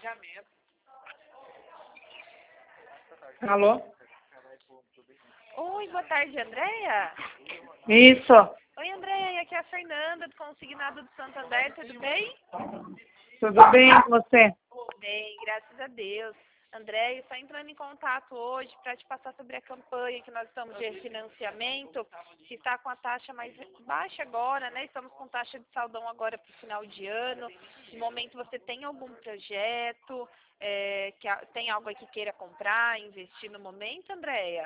Alô? Oi, boa tarde, Andréia. Isso. Oi, Andréia, aqui é a Fernanda, do Consignado do Santander, tudo bem? Tudo bem com você? Bem, graças a Deus. Andréia, estou entrando em contato hoje para te passar sobre a campanha que nós estamos de refinanciamento, que está com a taxa mais baixa agora, né? Estamos com taxa de saldão agora para o final de ano. No momento, você tem algum projeto, tem algo aí que queira comprar, investir no momento, Andréia?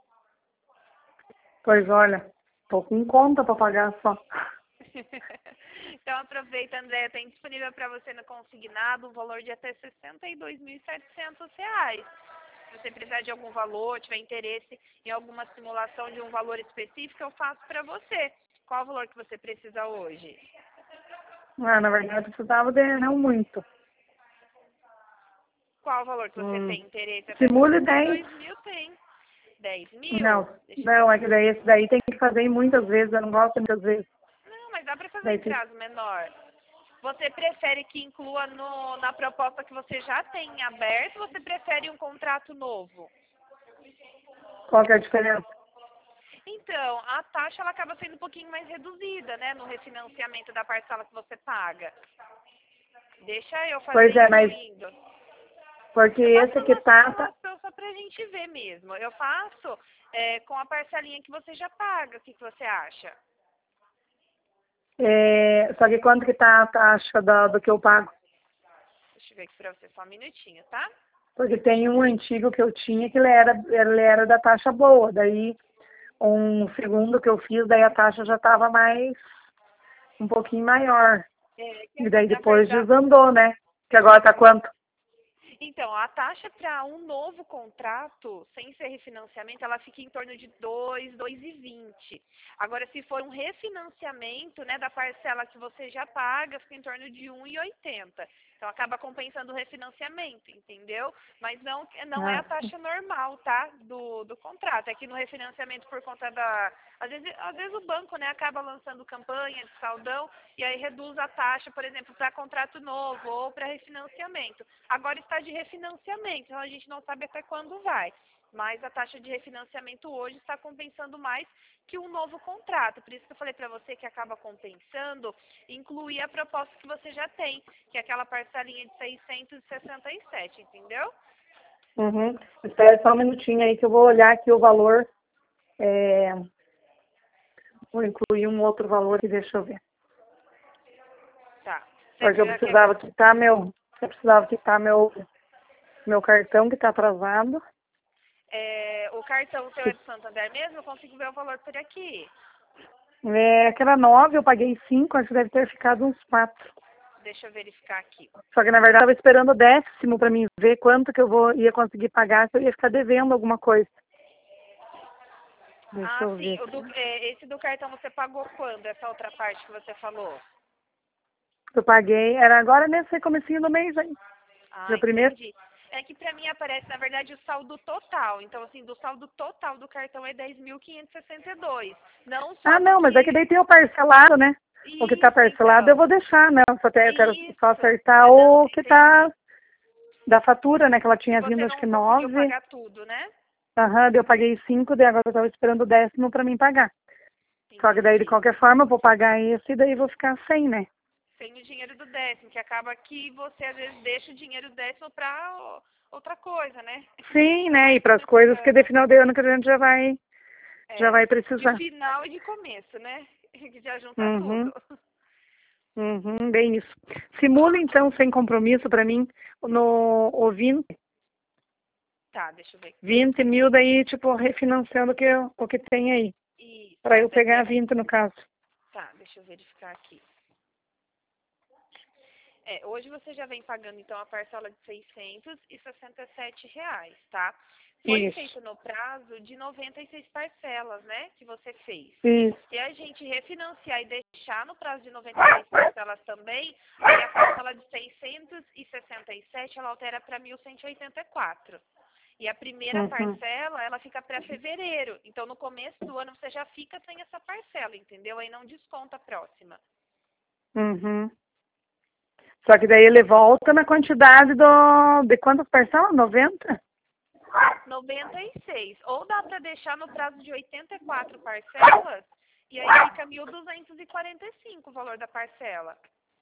Pois olha, tô com conta para pagar só. Então aproveita, Andréia, tem disponível para você no consignado um valor de até R$ 62.700. Se você precisar de algum valor, tiver interesse em alguma simulação de um valor específico, eu faço para você. Qual o valor que você precisa hoje? Ah, na verdade, eu precisava de não muito. Qual o valor que você tem interesse? Até Simule 62 10. mil tem. 10 mil? Não, é que daí esse daí tem que fazer muitas vezes, eu não gosto muitas vezes. Não, mas dá para fazer Daí em prazo menor. Você prefere que inclua na proposta que você já tem aberto ou você prefere um contrato novo? Qual que é a diferença? Então, a taxa ela acaba sendo um pouquinho mais reduzida, né, no refinanciamento da parcela que você paga. Deixa eu fazer Pois é, mas incluindo. porque Eu faço esse uma que tá, simulação só pra gente ver mesmo. Eu faço com a parcelinha que você já paga. O que você acha? só que quanto que tá a taxa do que eu pago? Deixa eu ver aqui pra você, só um minutinho, tá? Porque tem um antigo que eu tinha que ele era da taxa boa, daí um segundo que eu fiz, daí a taxa já estava um pouquinho maior. E daí Na depois verdade, desandou, né? Que agora tá quanto? então, a taxa para um novo contrato, sem ser refinanciamento, ela fica em torno de 2,20. Agora, se for um refinanciamento, né, da parcela que você já paga, fica em torno de 1,80. Então, acaba compensando o refinanciamento, entendeu? Mas não é a Ah, taxa normal, tá, do contrato. É que no refinanciamento, por conta às vezes o banco, né, acaba lançando campanha de saldão e aí reduz a taxa, por exemplo, para contrato novo ou para refinanciamento. Agora está de refinanciamento, então a gente não sabe até quando vai. Mas a taxa de refinanciamento hoje está compensando mais que um novo contrato. Por isso que eu falei para você que acaba compensando incluir a proposta que você já tem, que é aquela parcelinha de 667, entendeu? uhum. Espera só um minutinho aí que eu vou olhar aqui o valor. Vou incluir um outro valor aqui, deixa eu ver. Tá. Porque eu precisava quitar meu cartão que está atrasado. O cartão seu é de Santander mesmo? Eu consigo ver o valor por aqui. Aquela 9, eu paguei 5, acho que deve ter ficado uns 4. Deixa eu verificar aqui. Só que na verdade eu estava esperando o 10º para mim ver quanto que ia conseguir pagar, se eu ia ficar devendo alguma coisa. Deixa eu Sim. ver aqui. Esse do cartão você pagou quando? Essa outra parte que você falou? Eu paguei, era agora nesse comecinho do mês aí. Dia primeiro. Entendi. É que pra mim aparece, na verdade, o saldo total. Então, assim, do saldo total do cartão é 10.562. Não só do Não, mas é que que... daí tem o parcelado, né? O que tá Isso, parcelado eu então. vou deixar, né? Eu quero só Isso. acertar Não, o que tá entendi. da fatura, né? Que ela Que tinha vindo você acho que não conseguiu 9. pagar tudo, né? Aham, daí eu paguei 5, daí agora eu tava esperando o 10º para mim pagar. Só que daí de Entendi. qualquer forma eu vou pagar esse e daí vou ficar sem, né? Sem o dinheiro do décimo, que acaba que você, às vezes, deixa o dinheiro do décimo pra outra coisa, né? Sim, Tá né? mais E para as coisas que de precisando. final de ano que a gente já vai De precisar. final e de começo, né? Que já junta Uhum, tudo. bem isso. Simula então, sem compromisso para mim, o 20, Tá, deixa eu ver. 20 mil daí, tipo, refinanciando o que tem aí. Isso, Para eu vai ter... pegar 20 no caso. Tá, deixa eu verificar aqui. Hoje você já vem pagando, então, a parcela de R$ 667, tá? Foi Isso, feito no prazo de 96 parcelas, né, que você fez. isso. Se a gente refinanciar e deixar no prazo de 96 parcelas também, aí a parcela de 667, ela altera para 1.184. E a primeira Uhum, parcela, ela fica para fevereiro. Então, no começo do ano, você já fica sem essa parcela, entendeu? Aí não desconta a próxima. uhum. Só que daí ele volta na quantidade de quantas parcelas? 90? 96. Ou dá para deixar no prazo de 84 parcelas, e aí fica 1.245 o valor da parcela.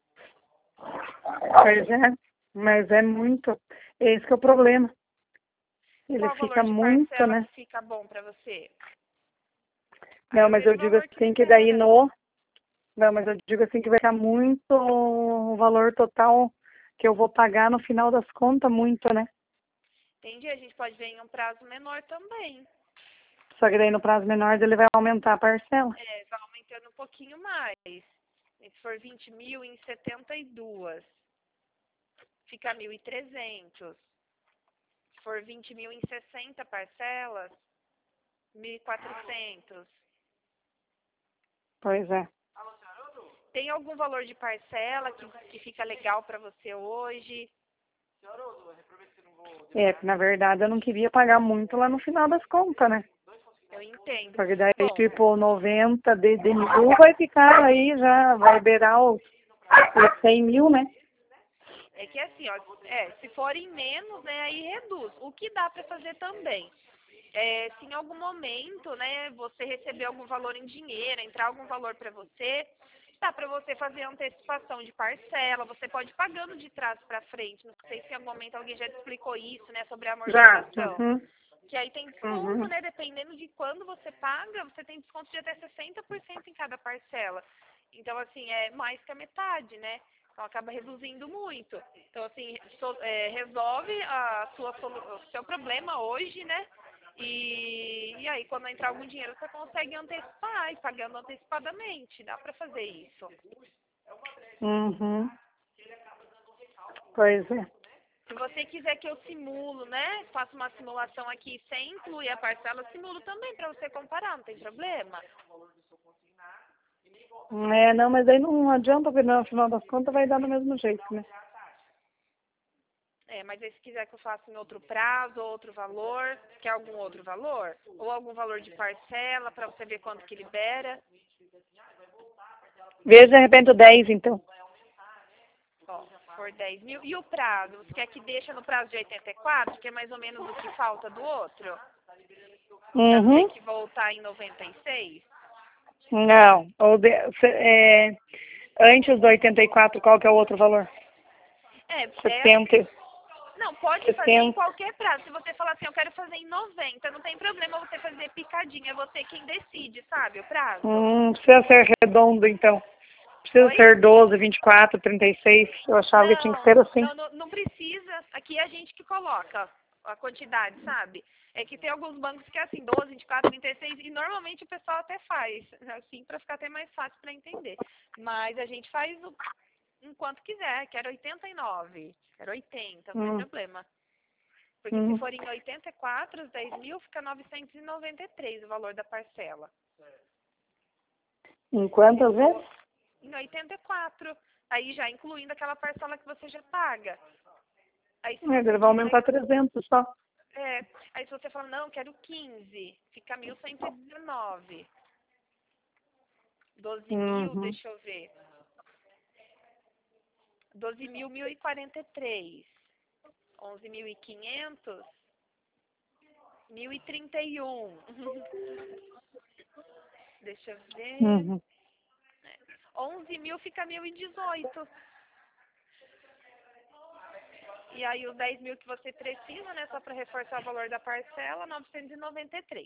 Pois é, mas é muito. Esse que é o problema. Ele Qual fica valor de muito, parcela né? que fica bom para você? Não, mas vejo eu o digo valor assim que daí libera. no. Não, mas eu digo assim que vai ficar muito o valor total que eu vou pagar no final das contas, muito, né? Entendi, a gente pode ver em um prazo menor também. Só que daí no prazo menor ele vai aumentar a parcela. Vai aumentando um pouquinho mais. Se for 20 mil em 72, fica 1.300. Se for 20 mil em 60 parcelas, 1.400. Pois é. Tem algum valor de parcela que fica legal para você hoje? É, na verdade eu não queria pagar muito lá no final das contas, né? Eu entendo. Porque daí, Bom, tipo, 90 de mil vai ficar aí, já vai beirar os 100 mil, né? é que assim, ó, se forem menos, né, aí reduz. O que dá para fazer também? Se em algum momento, né, você receber algum valor em dinheiro, entrar algum valor para você, dá para você fazer antecipação de parcela, você pode ir pagando de trás para frente. Não sei se em algum momento alguém já te explicou isso, né, sobre a Já. amortização. Uhum. Que aí tem desconto, né, dependendo de quando você paga, você tem desconto de até 60% em cada parcela. Então, assim, é mais que a metade, né? Então, acaba reduzindo muito. Então, assim, resolve o seu problema hoje, né? E aí, quando entrar algum dinheiro, você consegue antecipar e pagando antecipadamente. Dá para fazer isso. Uhum. Pois é. Se você quiser que eu simulo, né? Faça uma simulação aqui sem incluir a parcela, eu simulo também para você comparar, não tem problema. É, não, mas aí não adianta, porque no final das contas vai dar do mesmo jeito, né? Mas aí se quiser que eu faça em outro prazo, outro valor, quer algum outro valor? Ou algum valor de parcela para você ver quanto que libera? Veja de repente o 10, então. Ó, por 10 mil. E o prazo? Você quer que deixa no prazo de 84, que é mais ou menos o que falta do outro? Pra não ter Uhum. que voltar em 96? Não. Antes do 84, qual que é o outro valor? 70. Não, pode fazer em 70. qualquer prazo. Se você falar assim, eu quero fazer em 90, não tem problema você fazer picadinho. É você quem decide, sabe, o prazo. Precisa ser redondo, então. Precisa Oi? ser 12, 24, 36. Eu achava que tinha que ser assim. Não precisa. Aqui é a gente que coloca a quantidade, sabe? É que tem alguns bancos que é assim, 12, 24, 36, e normalmente o pessoal até faz, assim, para ficar até mais fácil para entender. Mas a gente faz enquanto quiser, quero 89, quero 80, não tem problema. Porque se for em 84, os 10 mil, fica 993 o valor da parcela. Em quantas vezes? Em 84, aí já incluindo aquela parcela que você já paga. Aí se Ele você vai aumentar 300 só. aí se você fala, não, quero 15, fica 1.119. 12 mil, deixa eu ver. 12 mil, 1.043. 11.500, 1.031. Deixa eu ver. 11 mil fica 1.018. E aí os 10 mil que você precisa, né, só para reforçar o valor da parcela, 993.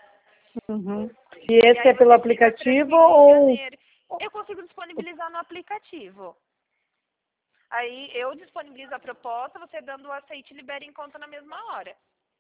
E esse aí é pelo você fica aplicativo tranquilo em ou... janeiro. Eu consigo disponibilizar no aplicativo. Aí eu disponibilizo a proposta, você dando o aceite libera em conta na mesma hora.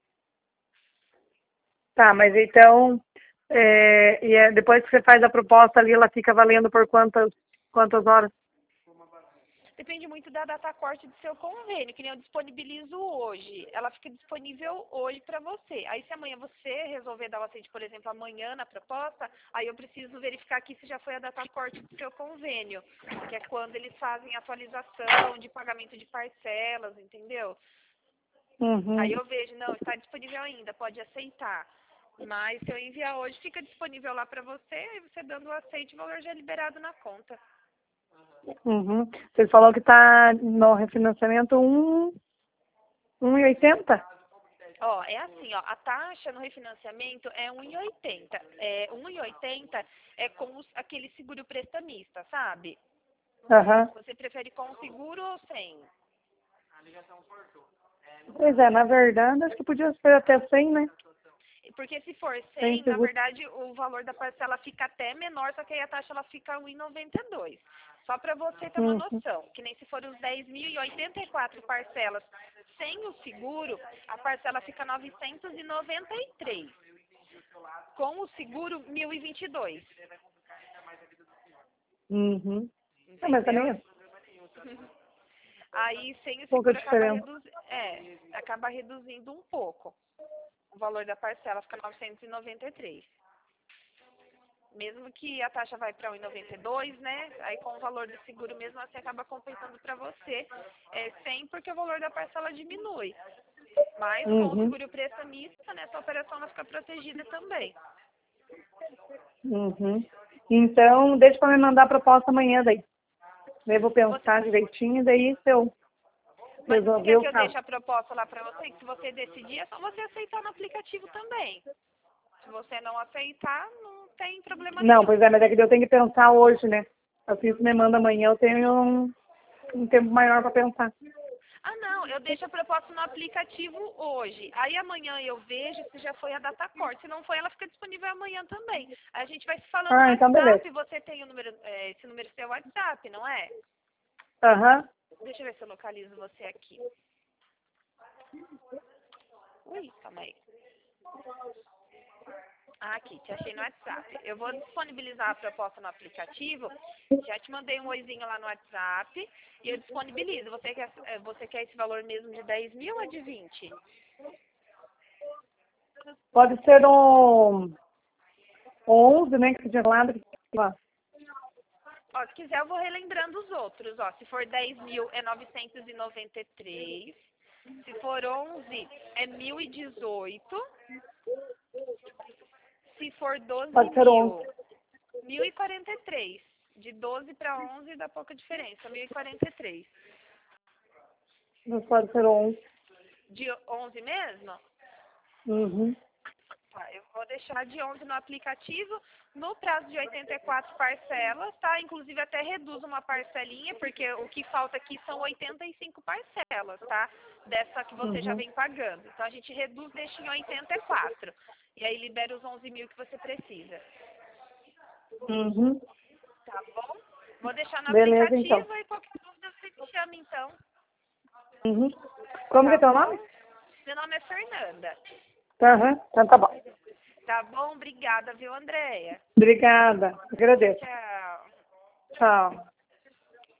Tá, mas então... depois que você faz a proposta ali, ela fica valendo por quantas horas? Depende muito da data corte do seu convênio, que nem eu disponibilizo hoje. Ela fica disponível hoje para você. Aí se amanhã você resolver dar o aceite, por exemplo, amanhã na proposta, aí eu preciso verificar aqui se já foi a data corte do seu convênio, que é quando eles fazem atualização de pagamento de parcelas, entendeu? Aí eu vejo, não, está disponível ainda, pode aceitar. Mas se eu enviar hoje, fica disponível lá para você, aí você dando o aceite, o valor já é liberado na conta. Uhum. Você falou que tá no refinanciamento 1,80? Ó, é assim, ó, a taxa no refinanciamento é 1,80. 1,80 é com aquele seguro prestamista, sabe? Aham. Você prefere com seguro ou sem? Pois é, na verdade, acho que podia ser até 100, né? Porque se for Sem 100, na seguro. verdade, o valor da parcela fica até menor, só que aí a taxa ela fica 1,92. Só para você ter uma Uhum. noção, que nem se for os 10.084 parcelas sem o seguro, a parcela fica 993. Com o seguro, 1.022. Uhum. Ah, mas também Entendeu? é Aí sem o pouca seguro diferença. acaba reduzindo um pouco. O valor da parcela fica 993. Mesmo que a taxa vai para 1,92, né? Aí com o valor do seguro mesmo assim acaba compensando para você 100 porque o valor da parcela diminui. Mas com o Uhum. seguro prestamista, né, essa operação ela fica protegida também. Uhum. Então, deixa pra me mandar a proposta amanhã daí. Eu vou Você, pensar direitinho, daí se eu mas você resolver quer o que eu caso. deixe a proposta lá para você? Que se você decidir, é só você aceitar no aplicativo também. Se você não aceitar, não tem problema Não, nenhum. pois é, mas é que eu tenho que pensar hoje, né? Assim, se me manda amanhã, eu tenho um tempo maior para pensar. Ah, não, eu deixo a proposta no aplicativo hoje. Aí amanhã eu vejo se já foi a data corte. Se não foi, ela fica disponível amanhã também. Aí a gente vai se falando no Ah, então beleza. WhatsApp. Você tem o número, esse número seu WhatsApp, não é? Aham. Deixa eu ver se eu localizo você aqui. Ui, calma aí. Ah, aqui, te achei no WhatsApp. Eu vou disponibilizar a proposta no aplicativo. Já te mandei um oizinho lá no WhatsApp e eu disponibilizo. Você quer esse valor mesmo de 10 mil ou de 20? Pode ser um 11, né? Que você tinha falado. Ó, se quiser eu vou relembrando os outros. Ó, se for 10 mil é 993. Se for 11 é 1.018. Se for 12 Pode ser 11. mil, 1.043. De 12 para 11 dá pouca diferença, 1.043. Mas pode ser 11. De 11 mesmo? Uhum. Tá, eu vou deixar de 11 no aplicativo, no prazo de 84 parcelas, tá? Inclusive até reduz uma parcelinha, porque o que falta aqui são 85 parcelas, tá? Dessa que você já Uhum. vem pagando. Então a gente reduz, deixa em 84. E aí libera os 11 mil que você precisa. Uhum. Tá bom? Vou deixar no Beleza, então. aplicativo e qualquer dúvida você me chama então. Uhum. Como que é Tá teu bom? nome? Meu nome é Fernanda. Aham. Então tá bom. Tá bom? Obrigada, viu, Andréia? Obrigada. Agradeço. Tchau. Tchau.